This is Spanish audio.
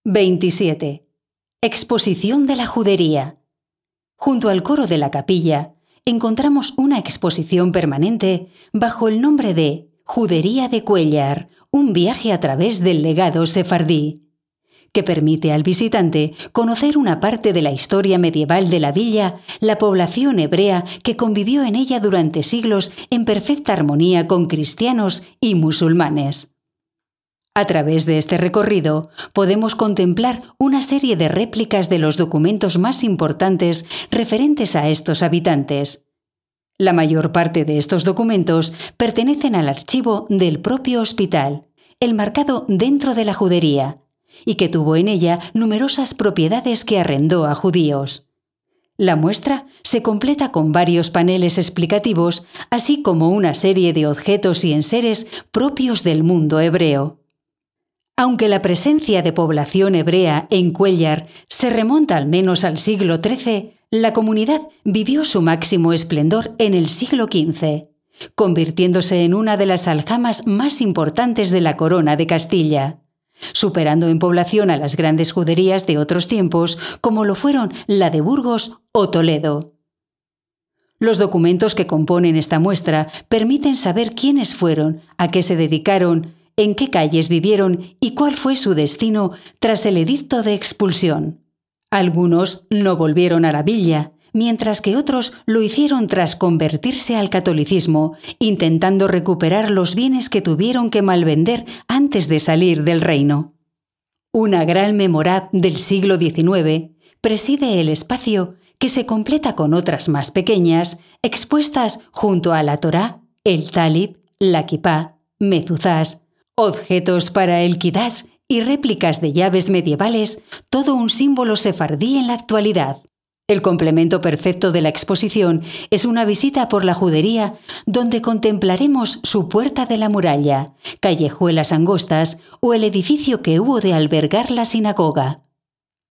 27. Exposición de la judería. Junto al coro de la capilla encontramos una exposición permanente bajo el nombre de Judería de Cuéllar, un viaje a través del legado sefardí, que permite al visitante conocer una parte de la historia medieval de la villa, la población hebrea que convivió en ella durante siglos en perfecta armonía con cristianos y musulmanes. A través de este recorrido podemos contemplar una serie de réplicas de los documentos más importantes referentes a estos habitantes. La mayor parte de estos documentos pertenecen al archivo del propio hospital, enmarcado dentro de la judería, y que tuvo en ella numerosas propiedades que arrendó a judíos. La muestra se completa con varios paneles explicativos, así como una serie de objetos y enseres propios del mundo hebreo. Aunque la presencia de población hebrea en Cuéllar se remonta al menos al siglo XIII, la comunidad vivió su máximo esplendor en el siglo XV, convirtiéndose en una de las aljamas más importantes de la corona de Castilla, superando en población a las grandes juderías de otros tiempos, como lo fueron la de Burgos o Toledo. Los documentos que componen esta muestra permiten saber quiénes fueron, a qué se dedicaron, en qué calles vivieron y cuál fue su destino tras el edicto de expulsión. Algunos no volvieron a la villa, mientras que otros lo hicieron tras convertirse al catolicismo, intentando recuperar los bienes que tuvieron que malvender antes de salir del reino. Una gran memorab del siglo XIX preside el espacio que se completa con otras más pequeñas, expuestas junto a la Torá, el Talib, la Kipá, mezuzás, objetos para el Kidash y réplicas de llaves medievales, todo un símbolo sefardí en la actualidad. El complemento perfecto de la exposición es una visita por la judería donde contemplaremos su puerta de la muralla, callejuelas angostas o el edificio que hubo de albergar la sinagoga.